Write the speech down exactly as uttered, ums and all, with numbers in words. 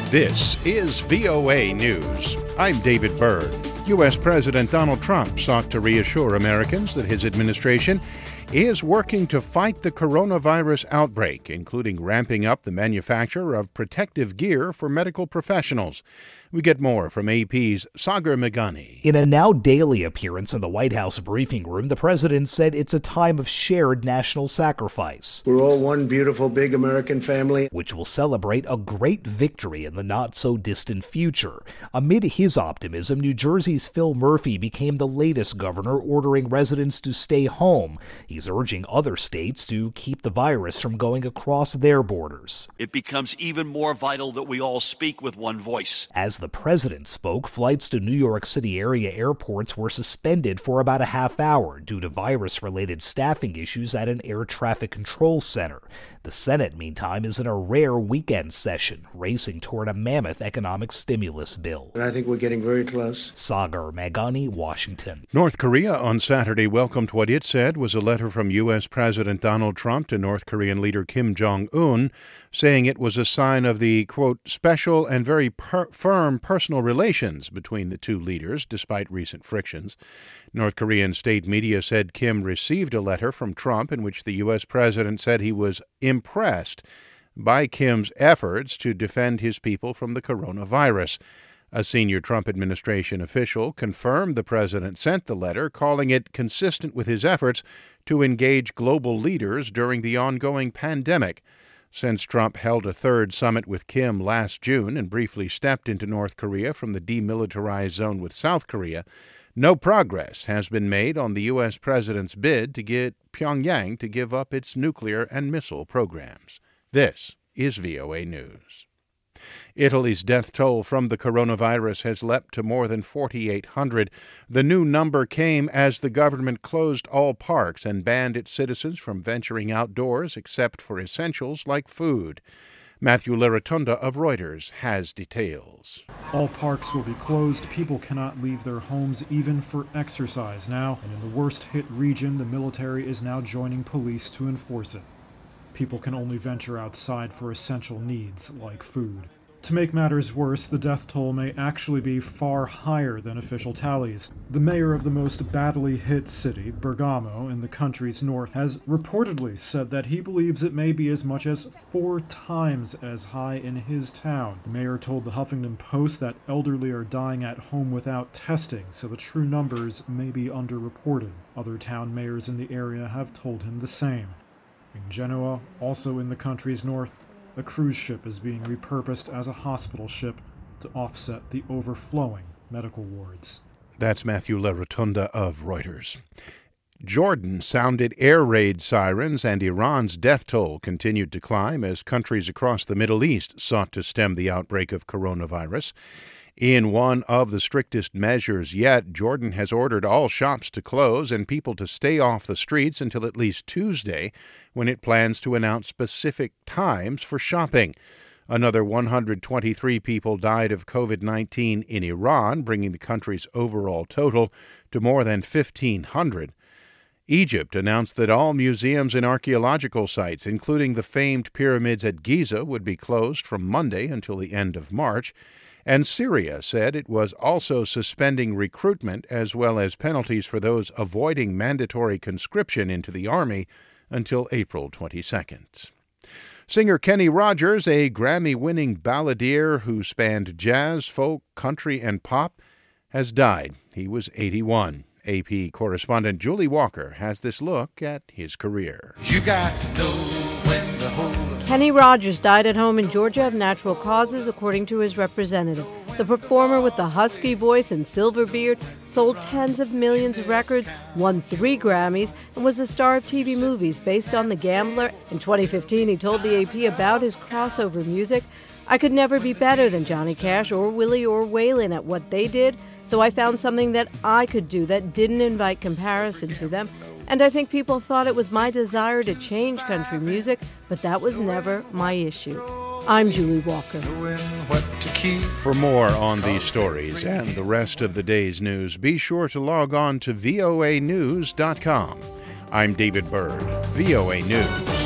This is V O A News. I'm David Byrd. U S. President Donald Trump sought to reassure Americans that his administration is working to fight the coronavirus outbreak, including ramping up the manufacture of protective gear for medical professionals. We get more from A P's Sagar Meghani. In a now daily appearance in the White House briefing room, the president said it's a time of shared national sacrifice. We're all one beautiful, big American family, which will celebrate a great victory in the not-so-distant future. Amid his optimism, New Jersey's Phil Murphy became the latest governor ordering residents to stay home. He's urging other states to keep the virus from going across their borders. It becomes even more vital that we all speak with one voice. As the president spoke, flights to New York City area airports were suspended for about a half hour due to virus-related staffing issues at an air traffic control center. The Senate, meantime, is in a rare weekend session, racing toward a mammoth economic stimulus bill. And I think we're getting very close. Sagar Meghani, Washington. North Korea on Saturday welcomed what it said was a letter from U S. President Donald Trump to North Korean leader Kim Jong-un, saying it was a sign of the, quote, special and very per- firm personal relations between the two leaders, despite recent frictions. North Korean state media said Kim received a letter from Trump in which the U S president said he was impressed by Kim's efforts to defend his people from the coronavirus. A senior Trump administration official confirmed the president sent the letter, calling it consistent with his efforts to engage global leaders during the ongoing pandemic. Since Trump held a third summit with Kim last June and briefly stepped into North Korea from the demilitarized zone with South Korea, no progress has been made on the U S president's bid to get Pyongyang to give up its nuclear and missile programs. This is V O A News. Italy's death toll from the coronavirus has leapt to more than forty-eight hundred. The new number came as the government closed all parks and banned its citizens from venturing outdoors except for essentials like food. Matthew Larotunda of Reuters has details. All parks will be closed. People cannot leave their homes even for exercise now. And in the worst-hit region, the military is now joining police to enforce it. People can only venture outside for essential needs like food. To make matters worse, the death toll may actually be far higher than official tallies. The mayor of the most badly hit city, Bergamo, in the country's north, has reportedly said that he believes it may be as much as four times as high in his town. The mayor told the Huffington Post that elderly are dying at home without testing, so the true numbers may be underreported. Other town mayors in the area have told him the same. In Genoa, also in the country's north, a cruise ship is being repurposed as a hospital ship to offset the overflowing medical wards. That's Matthew Larotunda of Reuters. Jordan sounded air raid sirens, and Iran's death toll continued to climb as countries across the Middle East sought to stem the outbreak of coronavirus. In one of the strictest measures yet, Jordan has ordered all shops to close and people to stay off the streets until at least Tuesday, when it plans to announce specific times for shopping. Another one hundred twenty-three people died of covid nineteen in Iran, bringing the country's overall total to more than fifteen hundred. Egypt announced that all museums and archaeological sites, including the famed pyramids at Giza, would be closed from Monday until the end of March. And Syria said it was also suspending recruitment as well as penalties for those avoiding mandatory conscription into the army until April twenty-second. Singer Kenny Rogers, a Grammy-winning balladeer who spanned jazz, folk, country, and pop, has died. He was eighty-one. A P correspondent Julie Walker has this look at his career. You got to know when to hold. Kenny Rogers died at home in Georgia of natural causes, according to his representative. The performer with the husky voice and silver beard sold tens of millions of records, won three Grammys, and was the star of T V movies based on The Gambler. In twenty fifteen, he told the A P about his crossover music. I could never be better than Johnny Cash or Willie or Waylon at what they did, so I found something that I could do that didn't invite comparison to them. And I think people thought it was my desire to change country music, but that was never my issue. I'm Julie Walker. For more on these stories and the rest of the day's news, be sure to log on to V O A news dot com. I'm David Byrd, V O A News.